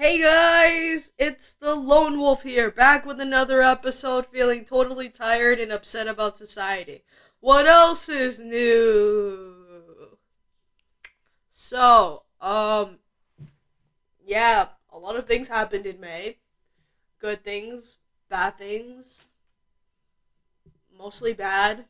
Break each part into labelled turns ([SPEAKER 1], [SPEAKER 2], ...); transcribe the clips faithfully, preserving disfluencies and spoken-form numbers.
[SPEAKER 1] Hey guys, it's the Lone Wolf here, back with another episode, feeling totally tired and upset about society. What else is new? So, um, yeah, a lot of things happened in May. Good things, bad things, mostly bad.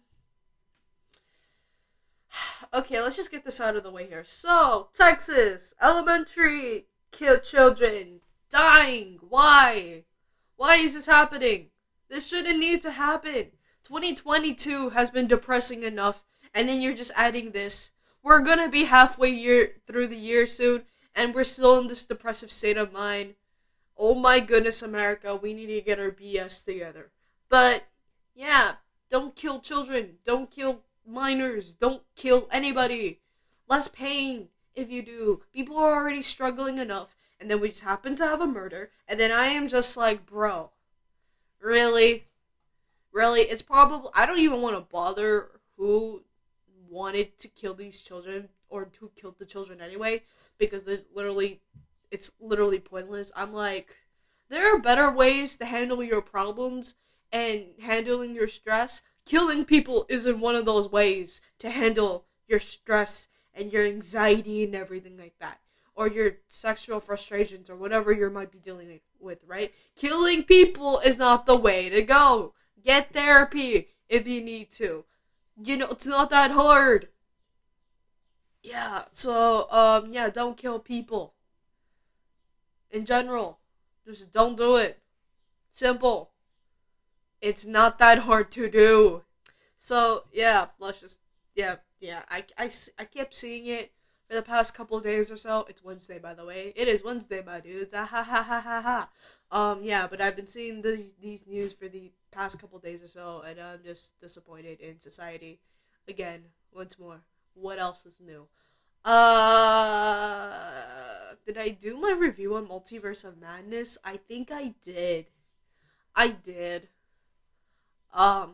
[SPEAKER 1] Okay, let's just get this out of the way here. So, Texas, elementary kill children dying. Why? Why is this happening? This shouldn't need to happen. twenty twenty-two has been depressing enough, and then you're just adding this. We're gonna be halfway year through the year soon, and we're still in this depressive state of mind. Oh my goodness, America, we need to get our B S together. But, yeah, don't kill children. Don't kill minors. Don't kill anybody. Less pain if you do. People are already struggling enough, and then we just happen to have a murder, and then I am just like, bro, really? Really? It's probably, I don't even want to bother who wanted to kill these children, or who killed the children anyway, because there's literally, it's literally pointless. I'm like, there are better ways to handle your problems and handling your stress. Killing people isn't one of those ways to handle your stress and your anxiety and everything like that. Or your sexual frustrations or whatever you might be dealing with, right? Killing people is not the way to go. Get therapy if you need to. You know, it's not that hard. Yeah, so, um, yeah, don't kill people. In general. Just don't do it. Simple. It's not that hard to do. So, yeah, let's just, yeah, yeah, I, I, I kept seeing it for the past couple of days or so. It's Wednesday, by the way. It is Wednesday, my dudes. Ah, ha, ha, ha, ha, ha. Um, yeah, but I've been seeing these, these news for the past couple of days or so, and I'm just disappointed in society. Again, once more, what else is new? Uh, did I do my review on Multiverse of Madness? I think I did. I did. Um,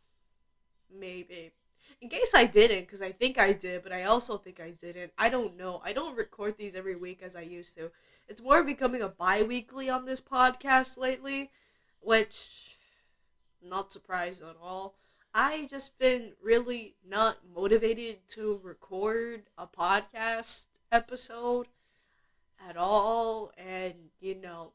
[SPEAKER 1] maybe. In case I didn't, because I think I did, but I also think I didn't. I don't know. I don't record these every week as I used to. It's more becoming a bi-weekly on this podcast lately, which, I'm not surprised at all. I just been really not motivated to record a podcast episode at all, and, you know,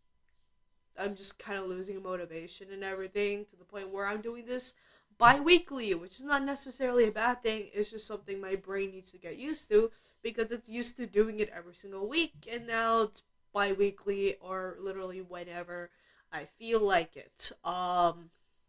[SPEAKER 1] I'm just kind of losing motivation and everything to the point where I'm doing this bi-weekly, which is not necessarily a bad thing. It's just something my brain needs to get used to because it's used to doing it every single week, and now it's bi-weekly or literally whenever I feel like it. Um,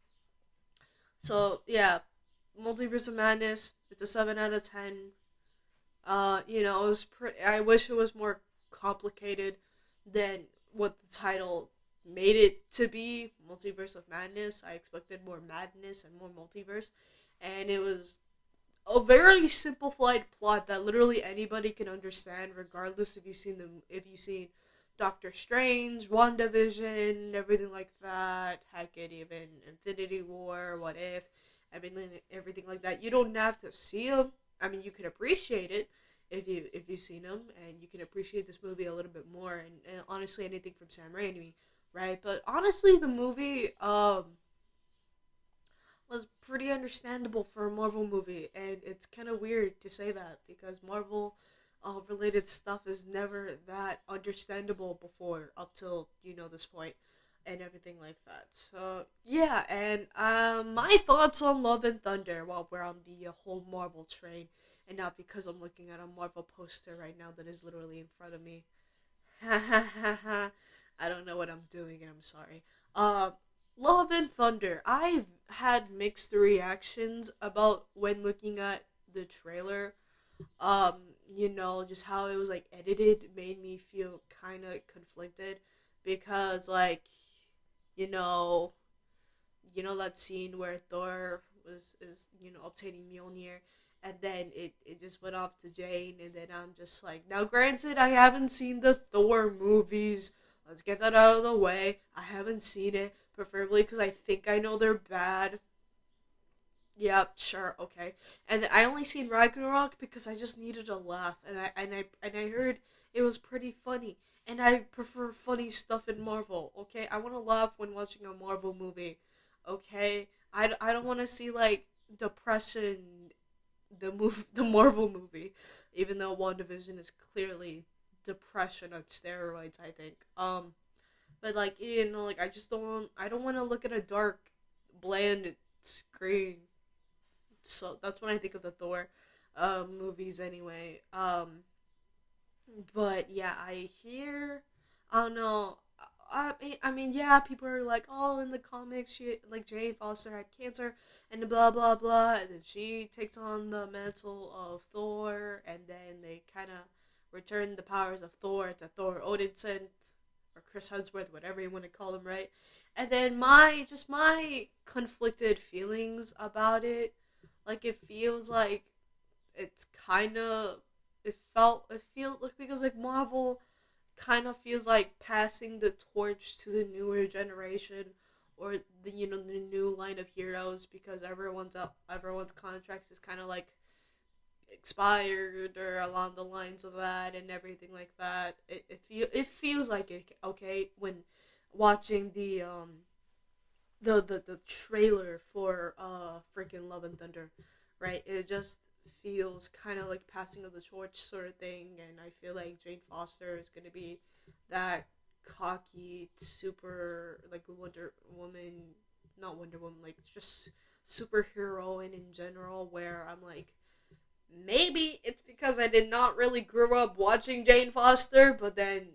[SPEAKER 1] so, yeah, Multiverse of Madness, it's a seven out of ten. Uh, you know, it was pretty, I wish it was more complicated than what the title made it to be. Multiverse of Madness. I expected more madness and more multiverse, and it was a very simplified plot that literally anybody can understand, regardless if you've seen them, if you've seen Doctor Strange, WandaVision, everything like that. Heck, it even Infinity War, What If, everything, everything like that. You don't have to see them. I mean, you can appreciate it if you if you've seen them, and you can appreciate this movie a little bit more. And, and honestly, anything from Sam Raimi. Right, but honestly, the movie um was pretty understandable for a Marvel movie, and it's kind of weird to say that because Marvel uh, related stuff is never that understandable before up till, you know, this point and everything like that. So yeah, and um my thoughts on Love and Thunder while we're on the uh, whole Marvel train, and not because I'm looking at a Marvel poster right now that is literally in front of me. Ha ha ha ha. I don't know what I'm doing, and I'm sorry. Uh, Love and Thunder. I've had mixed reactions about when looking at the trailer. Um, you know, just how it was, like, edited made me feel kind of conflicted. Because, like, you know, you know that scene where Thor was, is, you know, obtaining Mjolnir. And then it, it just went off to Jane, and then I'm just like, now granted, I haven't seen the Thor movies. Let's get that out of the way. I haven't seen it, preferably because I think I know they're bad. Yeah, sure, okay. And then I only seen Ragnarok because I just needed a laugh, and I and I and I heard It was pretty funny. And I prefer funny stuff in Marvel, okay? I want to laugh when watching a Marvel movie, okay? I, I don't want to see, like, depression, the move, the Marvel movie, even though WandaVision is clearly depression on steroids, I think. Um, but, like, you know, like, I just don't want, I don't want to look at a dark, bland screen. So that's when I think of the Thor uh, movies anyway. Um, but yeah, I hear, I don't know. I mean, I mean, yeah, people are like, oh, in the comics, she like Jane Foster had cancer, and blah blah blah, and then she takes on the mantle of Thor, and then they kind of return the powers of Thor to Thor Odinson, or Chris Hemsworth, whatever you want to call him, right? And then my just my conflicted feelings about it, like it feels like it's kind of it felt it feels like because like Marvel kind of feels like passing the torch to the newer generation or the you know the new line of heroes because everyone's up everyone's contracts is kind of like expired or along the lines of that and everything like that. It it feel it feels like it okay when watching the um the the, the trailer for uh freaking Love and Thunder, right? It just feels kind of like passing of the torch sort of thing, and I feel like Jane Foster is gonna be that cocky, super like Wonder Woman, not Wonder Woman, like just superhero and in general. Where I'm like, maybe it's because I did not really grow up watching Jane Foster, but then,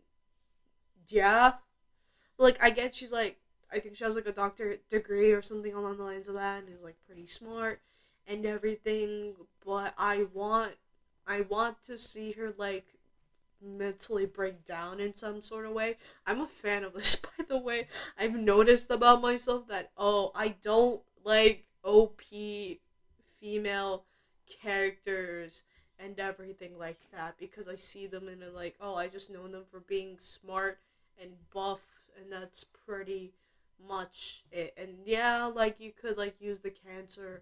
[SPEAKER 1] yeah, like I get she's like, I think she has like a doctorate degree or something along the lines of that, and is like pretty smart and everything, but I want I want to see her like mentally break down in some sort of way. I'm a fan of this, by the way. I've noticed about myself that oh, I don't like O P female characters and everything like that because I see them in a like, oh, I just know them for being smart and buff, and that's pretty much it. And yeah, like you could like use the cancer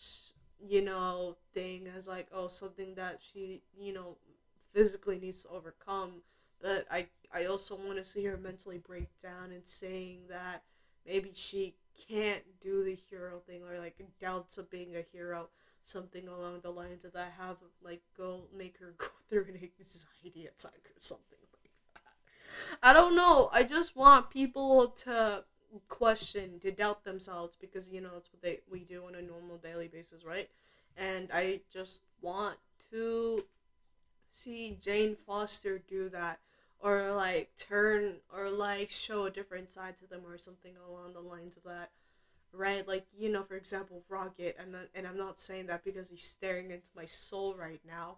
[SPEAKER 1] you know thing as like oh something that she you know physically needs to overcome, but I I also want to see her mentally break down and saying that maybe she can't do the hero thing or like doubts of being a hero, something along the lines of that, have like go make her go through an anxiety attack or something like that. I don't know, I just want people to question, to doubt themselves, because you know that's what they we do on a normal daily basis, right? And I just want to see Jane Foster do that, or like turn or like show a different side to them or something along the lines of that, right? Like, you know, for example, Rocket, and and I'm not saying that because he's staring into my soul right now.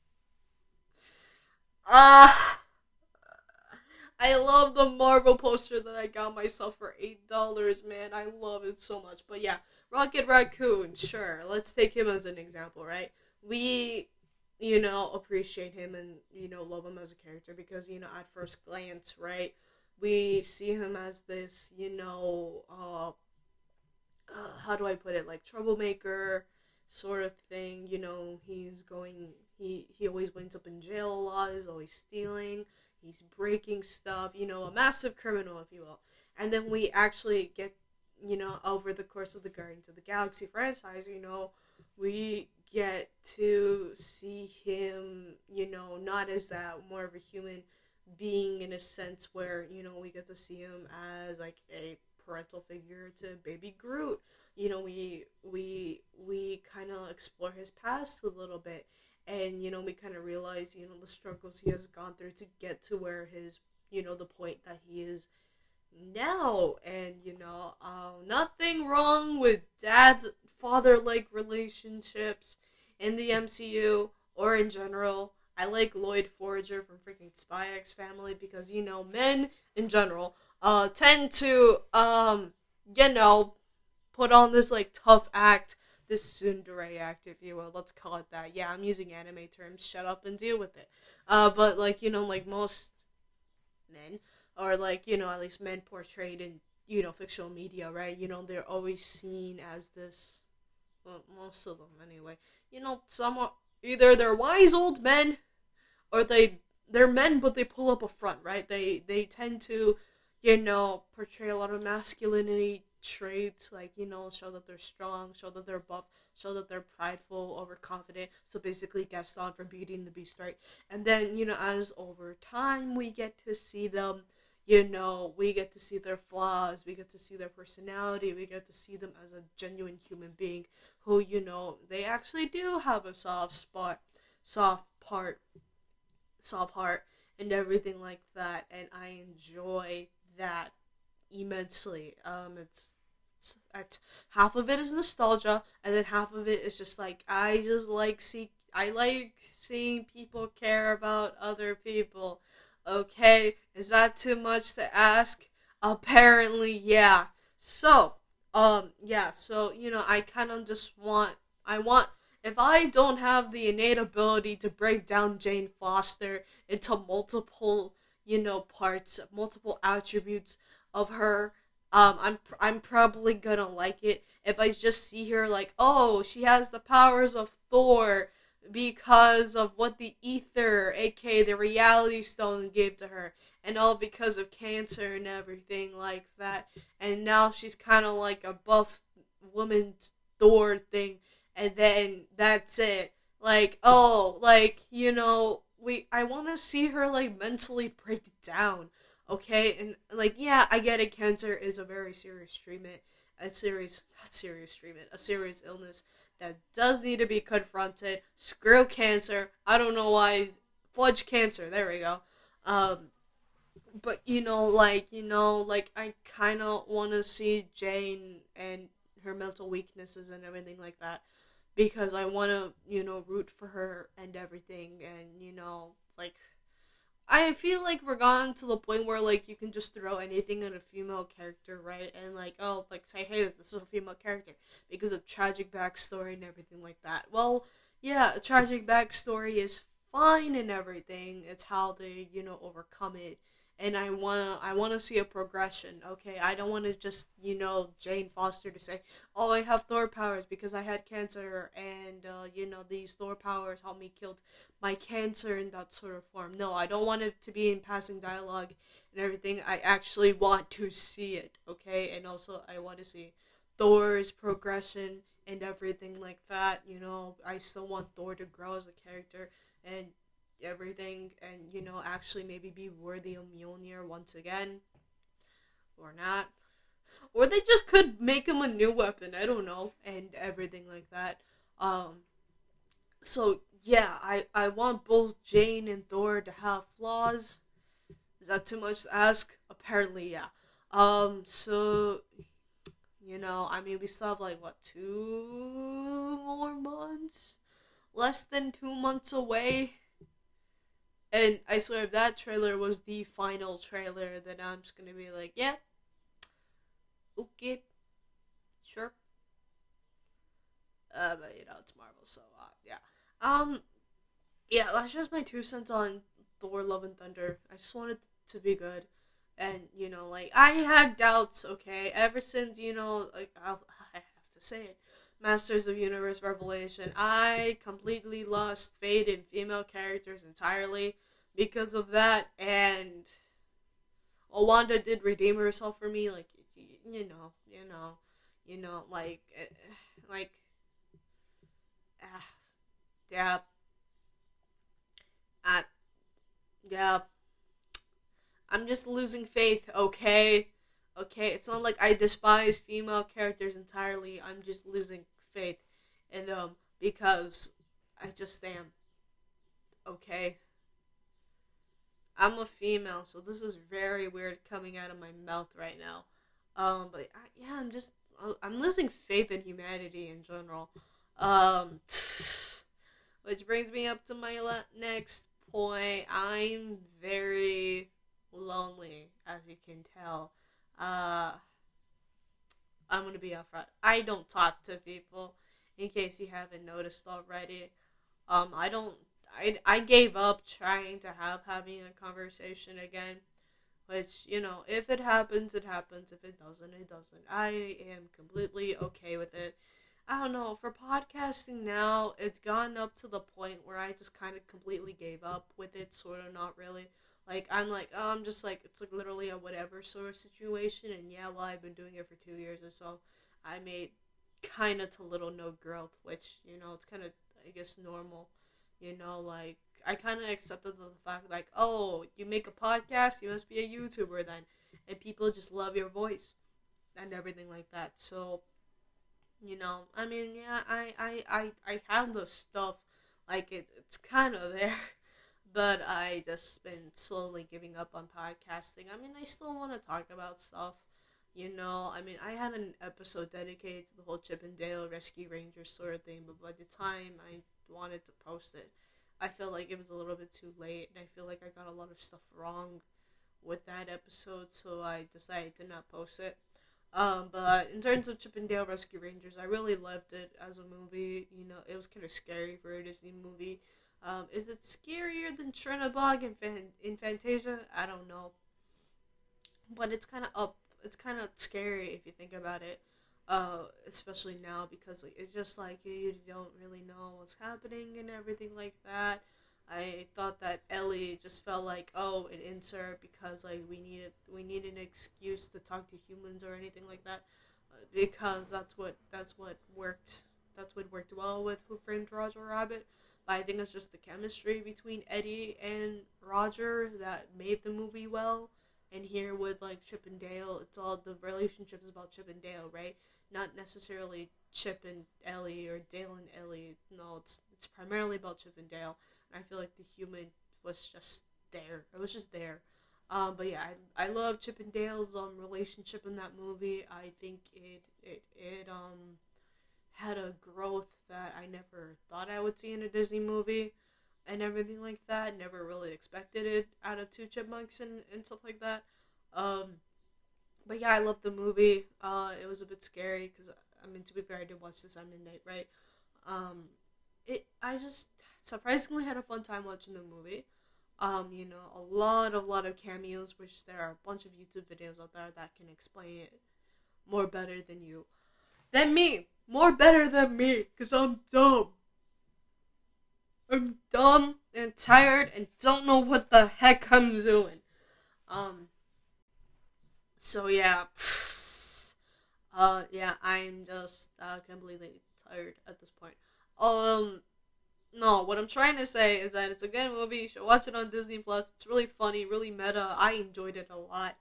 [SPEAKER 1] Ah. Uh, I love the Marvel poster that I got myself for eight dollars, man. I love it so much. But yeah, Rocket Raccoon, sure. Let's take him as an example, right? We, you know, appreciate him and, you know, love him as a character because, you know, at first glance, right? We see him as this, you know, uh, uh how do I put it? Like, troublemaker sort of thing. You know, he's going, he, he always winds up in jail a lot. He's always stealing. He's breaking stuff, you know, a massive criminal, if you will. And then we actually get, you know, over the course of the Guardians of the Galaxy franchise, you know, we get to see him, you know, not as that more of a human being in a sense where, you know, we get to see him as like a parental figure to baby Groot. You know, we we we kind of explore his past a little bit. And, you know, we kind of realize, you know, the struggles he has gone through to get to where his, you know, the point that he is now. And, you know, uh, nothing wrong with dad-father-like relationships in the M C U or in general. I like Lloyd Forger from freaking Spy X Family because, you know, men in general uh, tend to, um, you know, put on this, like, tough act. This tsundere act, if you will, let's call it that. Yeah, I'm using anime terms, shut up and deal with it. Uh, but, like, you know, like, most men, or, like, you know, at least men portrayed in, you know, fictional media, right? You know, they're always seen as this, well, most of them, anyway. You know, somewhat, either they're wise old men, or they, they're men, but they pull up a front, right? They they tend to, you know, portray a lot of masculinity traits, like, you know, show that they're strong, show that they're buff, show that they're prideful, overconfident. So basically, Gaston from Beauty and the Beast, right? And then, you know, as over time we get to see them, you know, we get to see their flaws, we get to see their personality, we get to see them as a genuine human being who, you know, they actually do have a soft spot, soft part, soft heart, and everything like that. And I enjoy that immensely. Um, it's, it's, it's half of it is nostalgia, and then half of it is just like I just like see I like seeing people care about other people. Okay, is that too much to ask? Apparently, yeah. So, um, yeah. So you know, I kind of just want I want if I don't have the innate ability to break down Jane Foster into multiple, you know, parts, multiple attributes of her, um, I'm I'm probably gonna like it if I just see her like, oh, she has the powers of Thor because of what the ether, aka the reality stone, gave to her, and all because of cancer and everything like that. And now she's kind of like a buff woman Thor thing, and then that's it. Like, oh, like, you know, we I want to see her like mentally break down. Okay, and like, yeah, I get it. Cancer is a very serious treatment, a serious, not serious treatment, a serious illness that does need to be confronted. Screw cancer. I don't know why. Fudge cancer. There we go. Um, but you know, like, you know, like I kind of want to see Jane and her mental weaknesses and everything like that, because I want to, you know, root for her and everything, and you know, like, I feel like we're gone to the point where, like, you can just throw anything at a female character, right? And, like, oh, like, say, hey, this is a female character because of tragic backstory and everything like that. Well, yeah, a tragic backstory is fine and everything. It's how they, you know, overcome it. And I wanna, I wanna see a progression. Okay, I don't want to just, you know, Jane Foster to say, oh, I have Thor powers because I had cancer, and uh, you know, these Thor powers helped me kill my cancer in that sort of form. No, I don't want it to be in passing dialogue and everything. I actually want to see it. Okay, and also I want to see Thor's progression and everything like that. You know, I still want Thor to grow as a character and everything, and you know, actually maybe be worthy of Mjolnir once again, or not, or they just could make him a new weapon, I don't know, and everything like that. Um so yeah, I I want both Jane and Thor to have flaws. Is that too much to ask? Apparently, yeah. Um so you know, I mean, we still have like what, two more months, less than two months away. And I swear, if that trailer was the final trailer, then I'm just gonna be like, yeah, okay, sure. Uh, but you know, it's Marvel, so uh, yeah. Um, yeah, that's just my two cents on Thor: Love and Thunder. I just wanted it to be good, and you know, like, I had doubts. Okay, ever since, you know, like, I'll, I have to say it, Masters of Universe Revelation, I completely lost faith in female characters entirely because of that, and well, Wanda did redeem herself for me, like, you know, you know, you know, like, like, ah, yeah, uh, yeah, I'm just losing faith, okay? Okay, it's not like I despise female characters entirely, I'm just losing faith in them because I just am, okay? I'm a female, so this is very weird coming out of my mouth right now. Um, but I, yeah, I'm just, I'm losing faith in humanity in general. Um, which brings me up to my le- next point. I'm very lonely, as you can tell. Uh, I'm gonna be upfront. I don't talk to people, in case you haven't noticed already. Um, I don't I, I gave up trying to have having a conversation again, which, you know, if it happens, it happens. If it doesn't, it doesn't. I am completely okay with it. I don't know, for podcasting now, it's gotten up to the point where I just kind of completely gave up with it, sort of, not really. Like, I'm like, oh, I'm just like, it's like literally a whatever sort of situation, and yeah, well, I've been doing it for two years or so. I made kind of to little no growth, which, you know, it's kind of, I guess, normal. You know, like, I kind of accepted the fact, like, oh, you make a podcast, you must be a YouTuber then. And people just love your voice and everything like that. So, you know, I mean, yeah, I, I, I, I have the stuff, like, it, it's kind of there, but I just been slowly giving up on podcasting. I mean, I still want to talk about stuff, you know, I mean, I had an episode dedicated to the whole Chip and Dale Rescue Rangers sort of thing, but by the time I wanted to post it, I felt like it was a little bit too late, and I feel like I got a lot of stuff wrong with that episode, so I decided to not post it. Um, but in terms of Chip and Dale Rescue Rangers, I really loved it as a movie. You know, it was kind of scary for a Disney movie. Um, is it scarier than Chernabog and Fan- in Fantasia? I don't know. But it's kind of up. It's kind of scary if you think about it. Uh, especially now because like, it's just like you, you don't really know what's happening and everything like that. I thought that Ellie just felt like, oh, an insert because like we needed we need an excuse to talk to humans or anything like that, uh, because that's what that's what worked that's what worked well with Who Framed Roger Rabbit. But I think it's just the chemistry between Eddie and Roger that made the movie well. And here with like Chip and Dale, it's all the relationship is about Chip and Dale, right? Not necessarily Chip and Ellie or Dale and Ellie. No, it's it's primarily about Chip and Dale. I feel like the human was just there. It was just there. Um, but yeah, I, I love Chip and Dale's um relationship in that movie. I think it it it um had a growth that I never thought I would see in a Disney movie and everything like that. Never really expected it out of two chipmunks and, and stuff like that. Um, but yeah, I love the movie. Uh, it was a bit scary because I mean, to be fair, I did watch this at midnight, right? Um, it I just surprisingly had a fun time watching the movie. Um, you know, a lot of lot of cameos, which there are a bunch of YouTube videos out there that can explain it more better than you, than me, more better than me, cause I'm dumb. I'm dumb and tired and don't know what the heck I'm doing. Um, so yeah, uh, yeah, I'm just uh, completely tired at this point. Um, No, what I'm trying to say is that it's a good movie. You should watch it on Disney Plus. It's really funny, really meta. I enjoyed it a lot.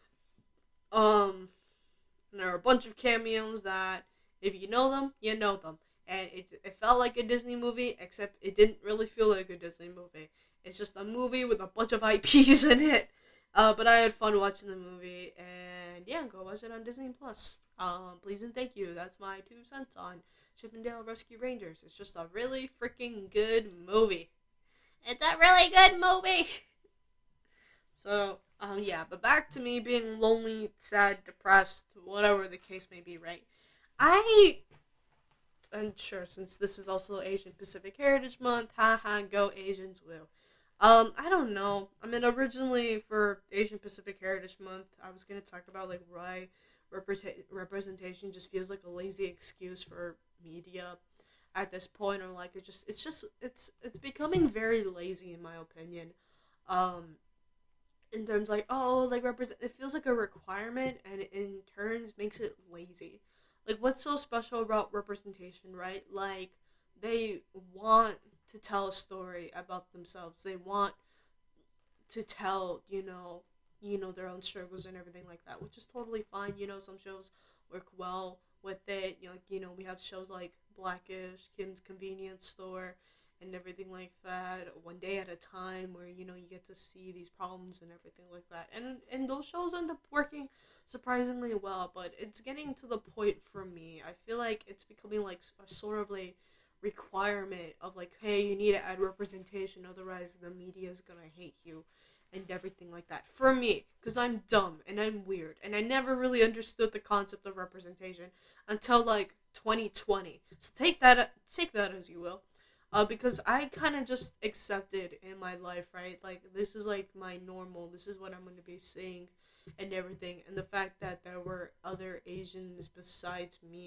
[SPEAKER 1] Um, and there are a bunch of cameos that, if you know them, you know them. And it it felt like a Disney movie, except it didn't really feel like a Disney movie. It's just a movie with a bunch of I Ps in it. Uh, but I had fun watching the movie, and yeah, go watch it on Disney Plus. Um, please and thank you. That's my two cents on Chip and Dale Rescue Rangers. It's just a really freaking good movie. It's a really good movie. So, um, yeah, but back to me being lonely, sad, depressed, whatever the case may be, right? I, and sure, since this is also Asian Pacific Heritage Month, haha, go Asians, woo. Um, I don't know. I mean, originally for Asian Pacific Heritage Month, I was going to talk about, like, why represent- representation just feels like a lazy excuse for media at this point, or like it just it's just it's it's becoming very lazy in my opinion. Um, in terms like oh like represent it feels like a requirement and in turns makes it lazy. Like what's so special about representation, right? Like they want to tell a story about themselves. They want to tell, you know, you know, their own struggles and everything like that, which is totally fine. You know, some shows work well with it. You know, like, you know, we have shows like Blackish, Kim's Convenience Store, and everything like that. One Day at a Time, where you know you get to see these problems and everything like that, and and those shows end up working surprisingly well. But it's getting to the point for me. I feel like it's becoming like a sort of like requirement of like, hey, you need to add representation, otherwise the media is gonna hate you and everything like that. For me, because I'm dumb and I'm weird, and I never really understood the concept of representation until like twenty twenty. So take that, take that as you will, uh, because I kind of just accepted in my life, right? Like this is like my normal. This is what I'm going to be seeing, and everything. And the fact that there were other Asians besides me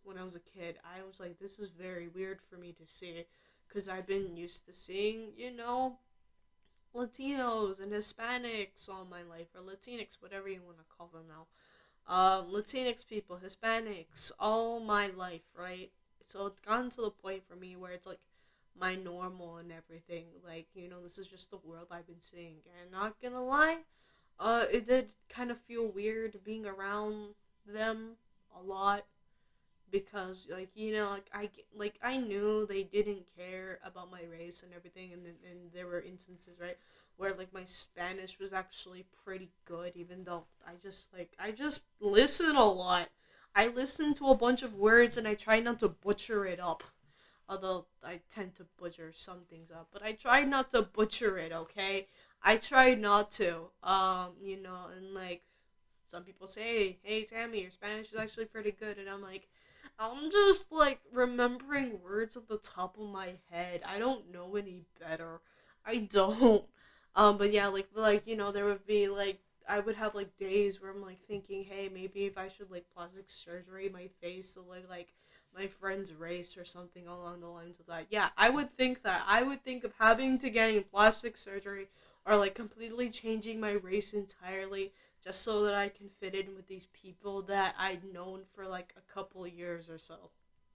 [SPEAKER 1] when I was a kid, I was like, this is very weird for me to see, because I've been used to seeing, you know, Latinos and Hispanics all my life, or Latinx, whatever you want to call them now. Um, Latinx people, Hispanics, all my life, right? So it's gotten to the point for me where it's like my normal and everything. Like, you know, this is just the world I've been seeing. And not gonna lie, uh, it did kind of feel weird being around them a lot, because, like, you know, like I like I knew they didn't care about my race and everything, and then and there were instances, right, where like my Spanish was actually pretty good, even though I just like I just listen a lot. I listen to a bunch of words and I try not to butcher it up. Although I tend to butcher some things up, but I try not to butcher it, okay? I try not to. Um, you know, and like some people say, hey, hey Tammy, your Spanish is actually pretty good, and I'm like, I'm just like remembering words at the top of my head. I don't know any better. I don't. Um, but yeah, like like you know, there would be like I would have like days where I'm like thinking, hey, maybe if I should like plastic surgery my face to look like my friend's race or something along the lines of that. Yeah, I would think that. I would think of having to getting plastic surgery or like completely changing my race entirely just so that I can fit in with these people that I'd known for like a couple years or so.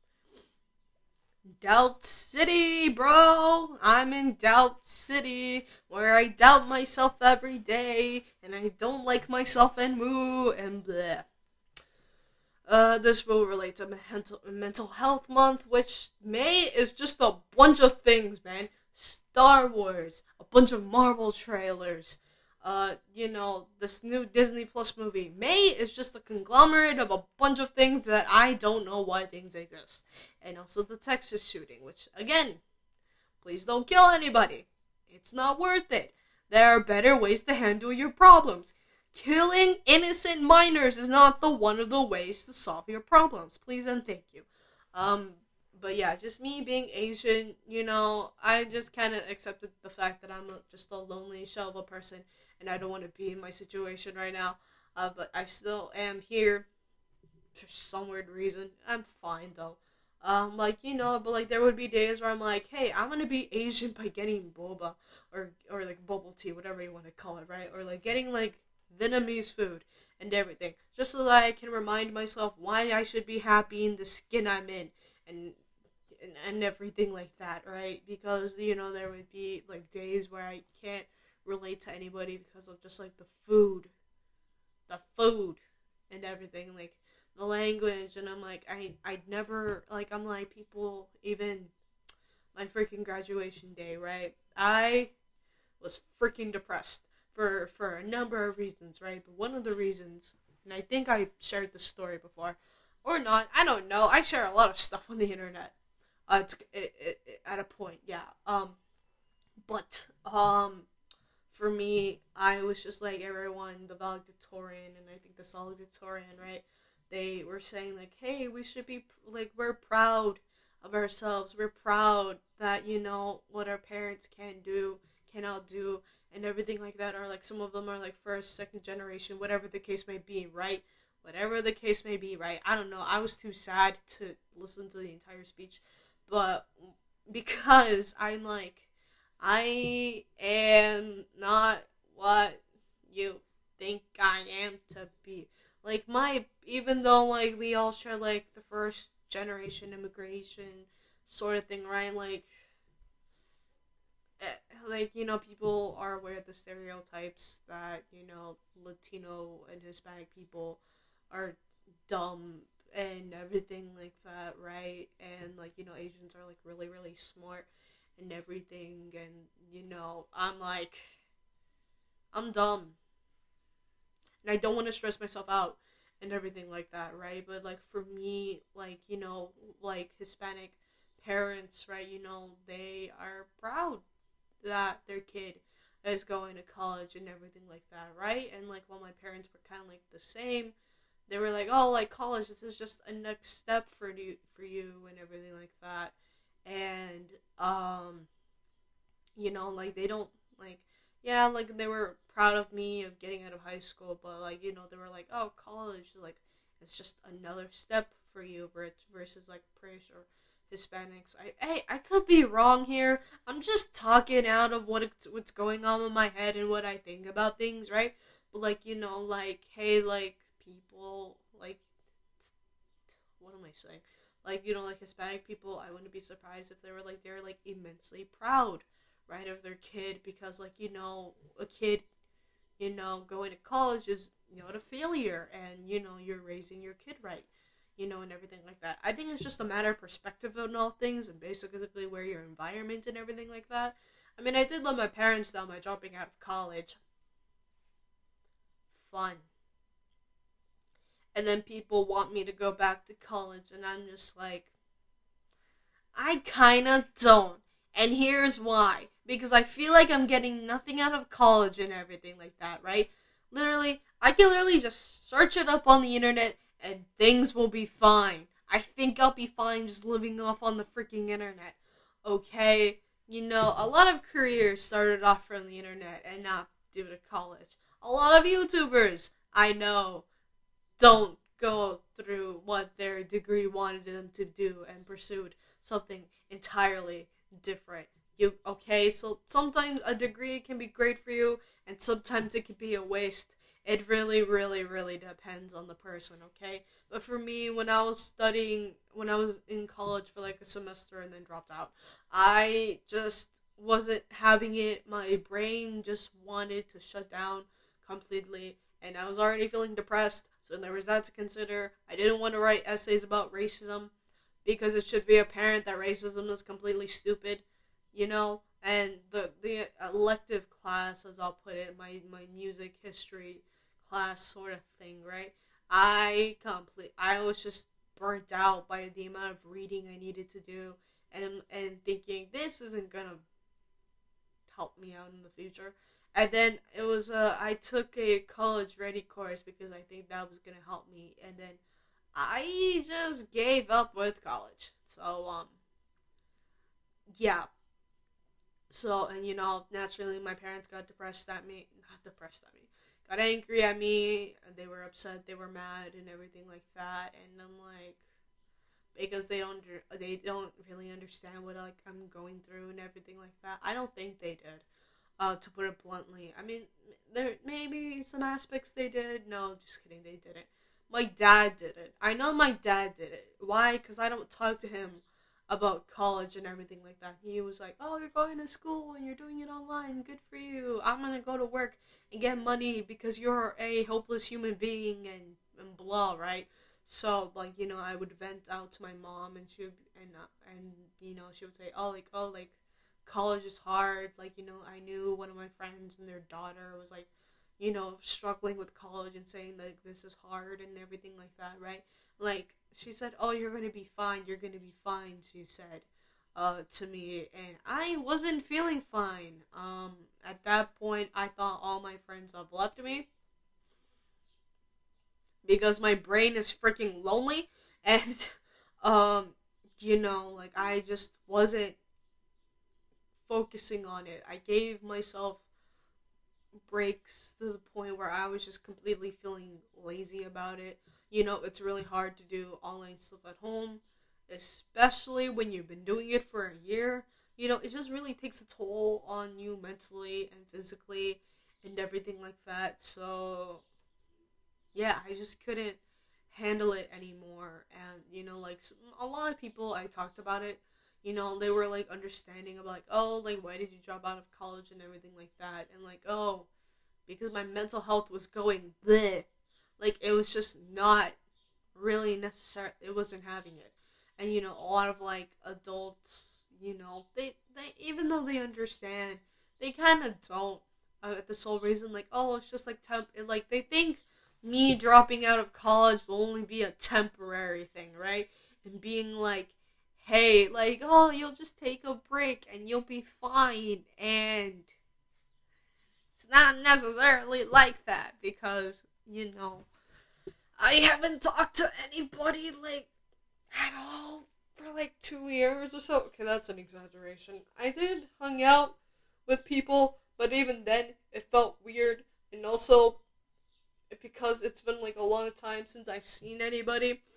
[SPEAKER 1] Doubt City, bro! I'm in Doubt City, where I doubt myself every day, and I don't like myself and moo, and bleh. Uh, this will relate to mental, mental health month, which May is just a bunch of things, man. Star Wars, a bunch of Marvel trailers, uh, you know, this new Disney Plus movie. May is just a conglomerate of a bunch of things that I don't know why things exist. And also the Texas shooting, which, again, please don't kill anybody. It's not worth it. There are better ways to handle your problems. Killing innocent minors is not the one of the ways to solve your problems. Please and thank you. Um, but yeah, just me being Asian, you know, I just kind of accepted the fact that I'm just a lonely shell of a person, and I don't want to be in my situation right now. Uh, but I still am here for some weird reason. I'm fine though. Um, like, you know, but like there would be days where I'm like, hey, I'm gonna be Asian by getting boba, or or like bubble tea, whatever you want to call it, right? Or like getting like Vietnamese food and everything, just so that I can remind myself why I should be happy in the skin I'm in, and and, and everything like that, right? Because, you know, there would be like days where I can't relate to anybody because of just like the food, the food and everything, like the language, and I'm like, I I'd never, like, I'm like, people, even my freaking graduation day, right? I was freaking depressed. For, for a number of reasons, right? But one of the reasons, and I think I shared this story before, or not, I don't know. I share a lot of stuff on the internet. Uh, it's, it, it, it, at a point, yeah. Um, but um, for me, I was just like everyone, the valedictorian, and I think the salutatorian, right? They were saying like, hey, we should be like, we're proud of ourselves. We're proud that, you know, what our parents can do, cannot do, and everything like that. Or like some of them are like first, second generation, whatever the case may be, right? Whatever the case may be, right? I don't know. I was too sad to listen to the entire speech, but because I'm like, I am not what you think I am to be. Like my, even though like we all share like the first generation immigration sort of thing, right? Like, like, you know, people are aware of the stereotypes that, you know, Latino and Hispanic people are dumb and everything like that, right? And, like, you know, Asians are, like, really, really smart and everything, and, you know, I'm, like, I'm dumb. And I don't want to stress myself out and everything like that, right? But, like, for me, like, you know, like, Hispanic parents, right, you know, they are proud that their kid is going to college and everything like that, right? And like while my parents were kind of like the same, they were like, oh, like college, this is just a next step for you for you and everything like that. And um you know, like they don't like, yeah, like they were proud of me of getting out of high school, but like, you know, they were like, oh, college, like it's just another step for you versus like pretty sure Hispanics. I hey, I could be wrong here. I'm just talking out of what it's, what's going on in my head and what I think about things, right? But like, you know, like hey, like people like what am I saying? Like, you know, like Hispanic people, I wouldn't be surprised if they were like they're like immensely proud, right, of their kid because like, you know, a kid, you know, going to college is not a failure and, you know, you're raising your kid right, you know, and everything like that. I think it's just a matter of perspective on all things and basically where your environment and everything like that. I mean, I did let my parents down by dropping out of college. Fun. And then people want me to go back to college, and I'm just like, I kinda don't. And here's why. Because I feel like I'm getting nothing out of college and everything like that, right? Literally, I can literally just search it up on the internet, and things will be fine. I think I'll be fine just living off on the freaking internet. Okay? You know, a lot of careers started off from the internet and not due to college. A lot of YouTubers, I know, don't go through what their degree wanted them to do and pursued something entirely different. You okay? So sometimes a degree can be great for you, and sometimes it can be a waste. It really, really, really depends on the person, okay? But for me, when I was studying, when I was in college for like a semester and then dropped out, I just wasn't having it. My brain just wanted to shut down completely, and I was already feeling depressed, so there was that to consider. I didn't want to write essays about racism, because it should be apparent that racism is completely stupid, you know? And the the elective class, as I'll put it, my, my music history class sort of thing, right? I complete, I was just burnt out by the amount of reading I needed to do, and and thinking, this isn't gonna help me out in the future. And then it was, uh, I took a college ready course because I think that was going to help me. And then I just gave up with college. So, um, yeah. So, and you know, naturally my parents got depressed at me. Not depressed at me. Got angry at me. They were upset. They were mad and everything like that. And I'm like, because they don't, they don't really understand what like I'm going through and everything like that. I don't think they did. Uh, to put it bluntly. I mean, there maybe some aspects they did. No, just kidding, they didn't. My dad did it. I know my dad did it. Why? Because I don't talk to him about college and everything like that. He was like, oh, you're going to school and you're doing it online. Good for you. I'm going to go to work and get money because you're a hopeless human being and, and blah, right? So, like, you know, I would vent out to my mom and she would, and, uh, and, you know, she would say, oh, like, oh, like, college is hard. Like, you know, I knew one of my friends and their daughter was like, you know, struggling with college and saying like this is hard and everything like that, right? Like, she said, oh, you're gonna be fine, you're gonna be fine, she said uh to me, and I wasn't feeling fine. Um at that point I thought all my friends have left me because my brain is freaking lonely, and um you know, like, I just wasn't focusing on it. I gave myself breaks to the point where I was just completely feeling lazy about it. You know, it's really hard to do online stuff at home, especially when you've been doing it for a year. You know, it just really takes a toll on you mentally and physically and everything like that. So, yeah, I just couldn't handle it anymore. And, you know, like, a lot of people, I talked about it, you know, they were, like, understanding of, like, oh, like, why did you drop out of college and everything like that? And, like, oh, because my mental health was going bleh. Like, it was just not really necessary. It wasn't having it. And, you know, a lot of, like, adults, you know, they, they even though they understand, they kind of don't. Uh, at the sole reason, like, oh, it's just, like, temp. Like, they think me dropping out of college will only be a temporary thing, right? And being, like, hey, like, oh, you'll just take a break and you'll be fine. And it's not necessarily like that because, you know, I haven't talked to anybody, like, at all for, like, two years or so. Okay, that's an exaggeration. I did hang out with people, but even then, it felt weird. And also, because it's been, like, a long time since I've seen anybody,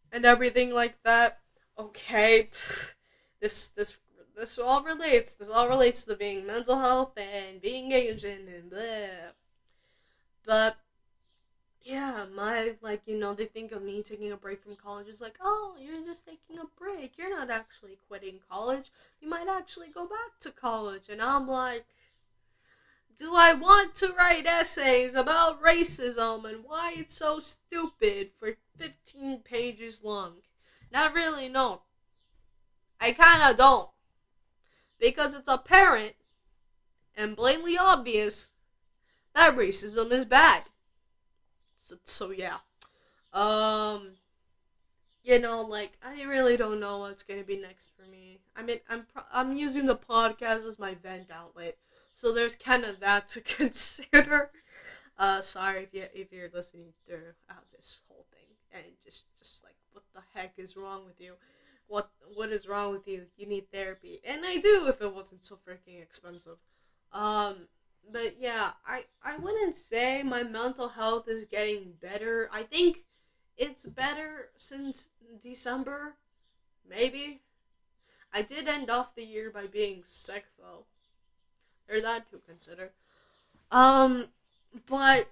[SPEAKER 1] and everything like that. Okay, this this this all relates. This all relates to being mental health and being Asian and blah. But yeah, my, like, you know, they think of me taking a break from college is like, oh, you're just taking a break. You're not actually quitting college. You might actually go back to college. And I'm like, do I want to write essays about racism and why it's so stupid for fifteen pages long? Not really, no. I kinda don't. Because it's apparent and blatantly obvious that racism is bad. So, so yeah. Um, you know, like, I really don't know what's gonna be next for me. I mean, I'm pro- I'm using the podcast as my vent outlet, so there's kind of that to consider. Uh, sorry if you if you're listening throughout this whole thing and just just like, what the heck is wrong with you? What what is wrong with you? You need therapy, and I do if it wasn't so freaking expensive. Um. But yeah, I, I wouldn't say my mental health is getting better. I think it's better since December, maybe. I did end off the year by being sick, though. There's that to consider. Um, but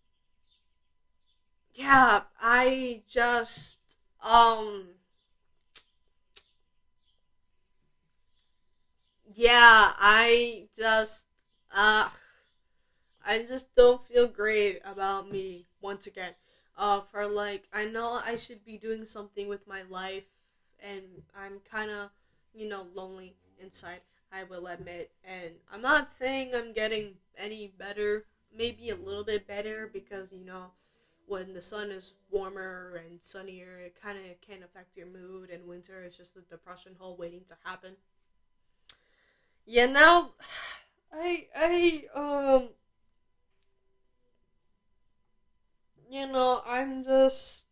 [SPEAKER 1] yeah, I just, um, yeah, I just, uh, I just don't feel great about me once again. Uh, for like, I know I should be doing something with my life, and I'm kind of, you know, lonely inside, I will admit. And I'm not saying I'm getting any better, maybe a little bit better, because, you know, when the sun is warmer and sunnier, it kind of can affect your mood, and winter is just a depression hole waiting to happen. Yeah, now, I, I, um, you know, I'm just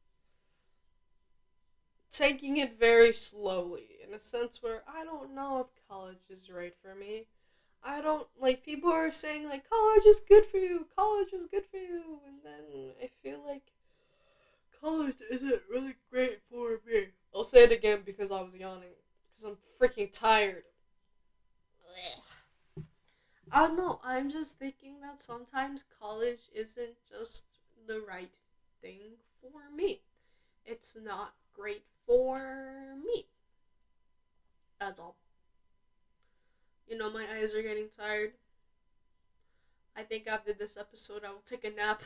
[SPEAKER 1] taking it very slowly, in a sense where I don't know if college is right for me. I don't, like, people are saying, like, college is good for you, college is good for you, and then I feel like college isn't really great for me. I'll say it again because I was yawning, because I'm freaking tired. I don't know, I'm just thinking that sometimes college isn't just the right thing for me. It's not great for me. That's all. You know, my eyes are getting tired. I think after this episode I will take a nap.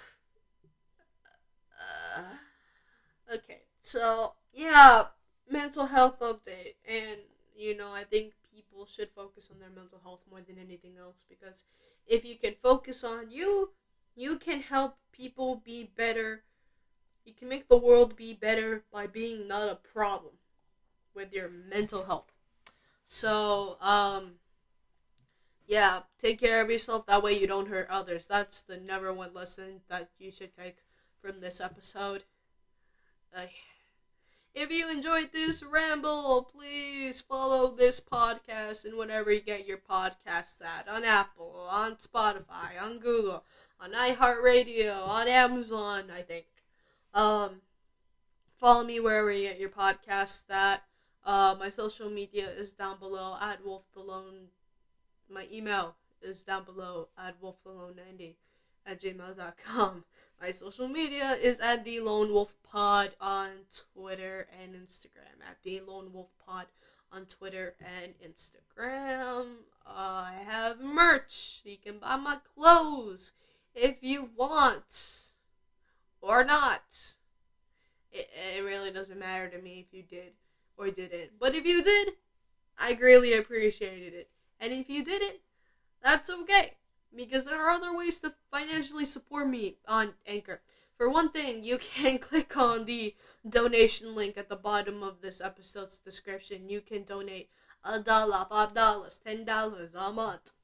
[SPEAKER 1] uh, okay, so, yeah, mental health update. And, you know, I think people should focus on their mental health more than anything else, because if you can focus on you, you can help people be better. You can make the world be better by being not a problem with your mental health. So, um, yeah, take care of yourself. That way you don't hurt others. That's the number one lesson that you should take from this episode. Uh, if you enjoyed this ramble, please follow this podcast and whatever you get your podcasts at. On Apple, on Spotify, on Google, on iHeartRadio, on Amazon, I think. Um, follow me wherever you get your podcasts at. Uh, my social media is down below at wolfalone. My email is down below at wolfalone ninety at gmail dot com. My social media is at The Lone Wolf Pod on Twitter and Instagram. At The Lone Wolf Pod on Twitter and Instagram. Uh, I have merch. You can buy my clothes if you want. Or not. It, it really doesn't matter to me if you did or didn't. But if you did, I greatly appreciated it. And if you didn't, that's okay. Because there are other ways to financially support me on Anchor. For one thing, you can click on the donation link at the bottom of this episode's description. You can donate a dollar, five dollars, ten dollars a month.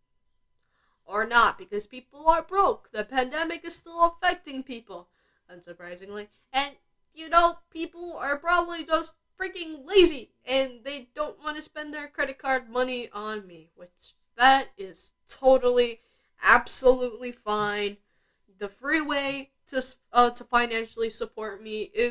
[SPEAKER 1] Or not, because people are broke. The pandemic is still affecting people, unsurprisingly. And, you know, people are probably just freaking lazy, and they don't want to spend their credit card money on me, which that is totally, absolutely fine. The free way to uh, to financially support me is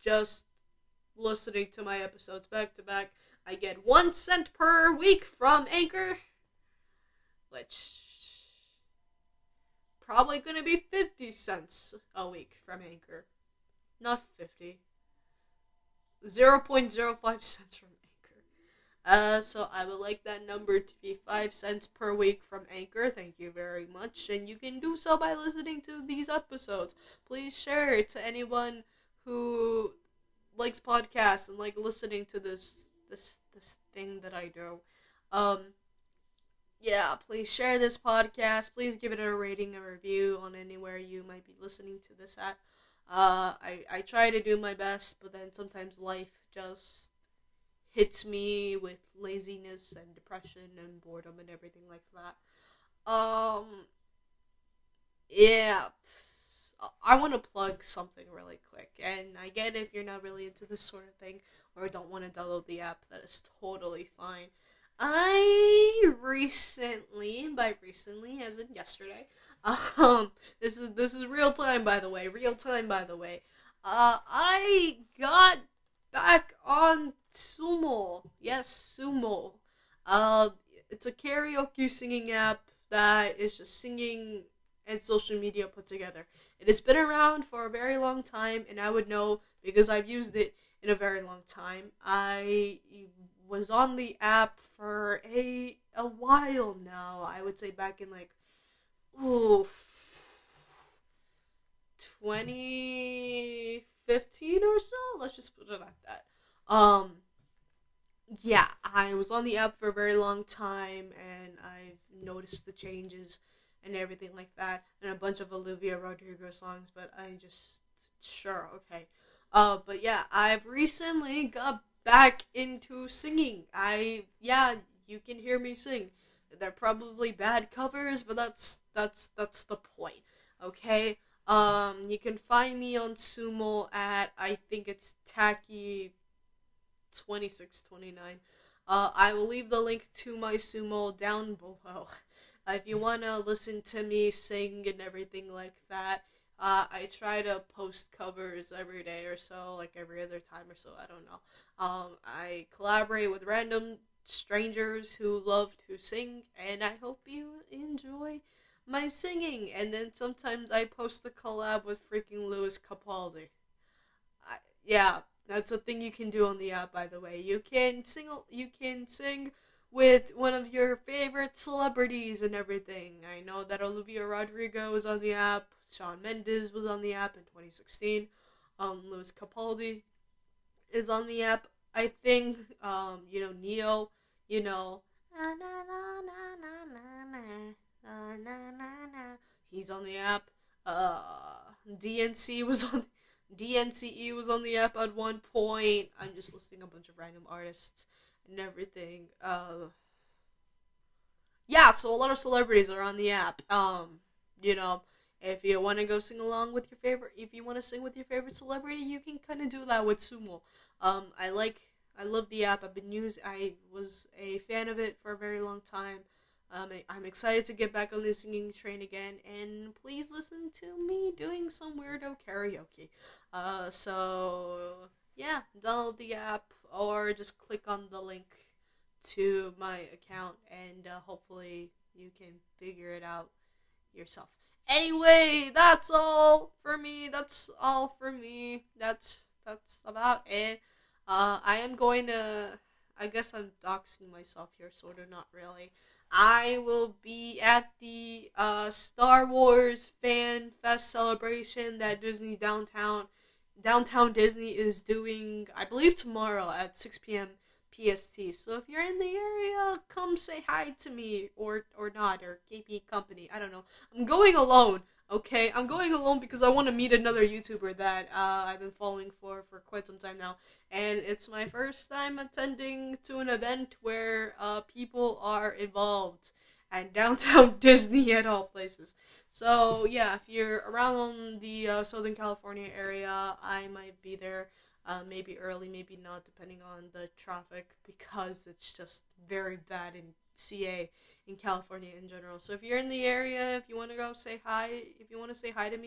[SPEAKER 1] just listening to my episodes back to back. I get one cent per week from Anchor, which probably gonna be fifty cents a week from Anchor. Not fifty. zero point zero five cents from Anchor. Uh, so I would like that number to be five cents per week from Anchor. Thank you very much. And you can do so by listening to these episodes. Please share it to anyone who likes podcasts and like listening to this this this thing that I do. Um yeah, please share this podcast. Please give it a rating, a review on anywhere you might be listening to this at. Uh I, I try to do my best, but then sometimes life just hits me with laziness and depression and boredom and everything like that. Um yeah. I want to plug something really quick, and I get if you're not really into this sort of thing or don't want to download the app, that is totally fine. I recently, by recently as in yesterday, um, this is this is real time by the way, real time by the way. Uh, I got back on Sumo. Yes, Sumo. Uh, it's a karaoke singing app that is just singing and social media put together. It has been around for a very long time, and I would know because I've used it in a very long time. I was on the app for a a while now. I would say back in like, ooh, twenty fifteen or so. Let's just put it like that. Um, yeah, I was on the app for a very long time, and I've noticed the changes and everything like that, and a bunch of Olivia Rodrigo songs, but I just, sure, okay. Uh, but yeah, I've recently got back into singing. I, yeah, you can hear me sing. They're probably bad covers, but that's, that's, that's the point, okay? Um, you can find me on Sumo at, I think it's Tacky twenty-six twenty-nine. Uh, I will leave the link to my Sumo down below. Uh, if you want to listen to me sing and everything like that, uh, I try to post covers every day or so, like every other time or so, I don't know. Um, I collaborate with random strangers who love to sing, and I hope you enjoy my singing. And then sometimes I post the collab with freaking Lewis Capaldi. I, yeah, that's a thing you can do on the app, by the way. You can sing, you can sing with one of your favorite celebrities and everything. I know that Olivia Rodrigo was on the app, Shawn Mendes was on the app in twenty sixteen, um, Lewis Capaldi is on the app, I think, um, you know, Neo, you know, he's on the app, uh, D N C was on, D N C E was on the app at one point. I'm just listing a bunch of random artists and everything. Uh, yeah, so a lot of celebrities are on the app. Um, you know, if you want to go sing along with your favorite, if you want to sing with your favorite celebrity, you can kind of do that with Sumo. Um, I like, I love the app. I've been using, I was a fan of it for a very long time. Um, I, I'm excited to get back on the singing train again, and please listen to me doing some weirdo karaoke. Uh, so, yeah, download the app, or just click on the link to my account, and uh, hopefully you can figure it out yourself. Anyway, that's all for me, that's all for me, that's, that's about it. Uh, I am going to, I guess I'm doxing myself here, sort of, not really. I will be at the uh, Star Wars Fan Fest celebration that Disney Downtown, Downtown Disney is doing, I believe tomorrow at six p.m. P S T. So if you're in the area, come say hi to me, or or not, or keep me company. I don't know. I'm going alone, okay? I'm going alone because I want to meet another YouTuber that uh, I've been following for, for quite some time now. And it's my first time attending to an event where uh, people are involved at Downtown Disney at all places. So yeah, if you're around the uh, Southern California area, I might be there. Uh, maybe early, maybe not, depending on the traffic, because it's just very bad in C A, in California in general. So if you're in the area, if you want to go say hi, if you want to say hi to me,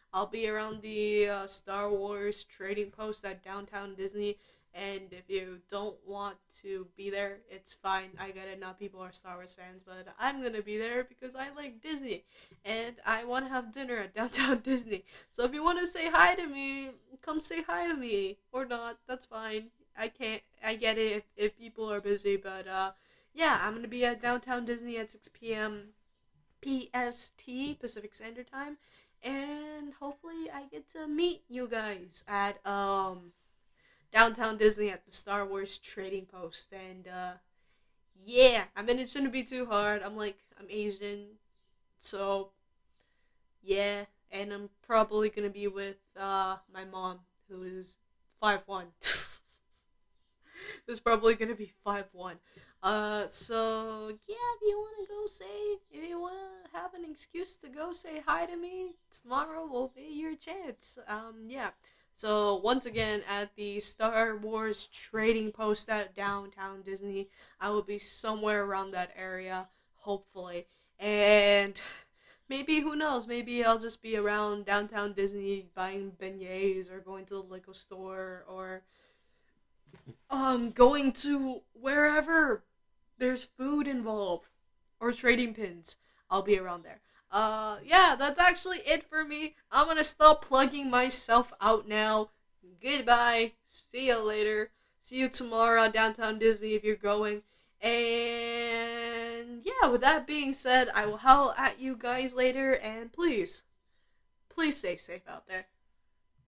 [SPEAKER 1] I'll be around the uh, Star Wars trading post at Downtown Disney. And if you don't want to be there, it's fine. I get it. Not people are Star Wars fans, but I'm gonna be there because I like Disney, and I want to have dinner at Downtown Disney. So if you want to say hi to me, come say hi to me, or not. That's fine. I can't. I get it if, if people are busy, but uh, yeah, I'm gonna be at Downtown Disney at six p.m. P S T, Pacific Standard Time, and hopefully I get to meet you guys at um. Downtown Disney at the Star Wars Trading Post. And, uh, yeah, I mean, it shouldn't be too hard. I'm, like, I'm Asian, so, yeah, and I'm probably gonna be with, uh, my mom, who is five one. Who's probably gonna be five one. Uh, so, yeah, if you wanna go say, if you wanna have an excuse to go say hi to me, tomorrow will be your chance. Um, yeah. So, once again, at the Star Wars Trading Post at Downtown Disney, I will be somewhere around that area, hopefully. And maybe, who knows, maybe I'll just be around Downtown Disney buying beignets or going to the liquor store or um going to wherever there's food involved or trading pins. I'll be around there. Uh, yeah, that's actually it for me. I'm gonna stop plugging myself out now. Goodbye. See you later. See you tomorrow at Downtown Disney if you're going. And yeah, with that being said, I will howl at you guys later. And please, please stay safe out there.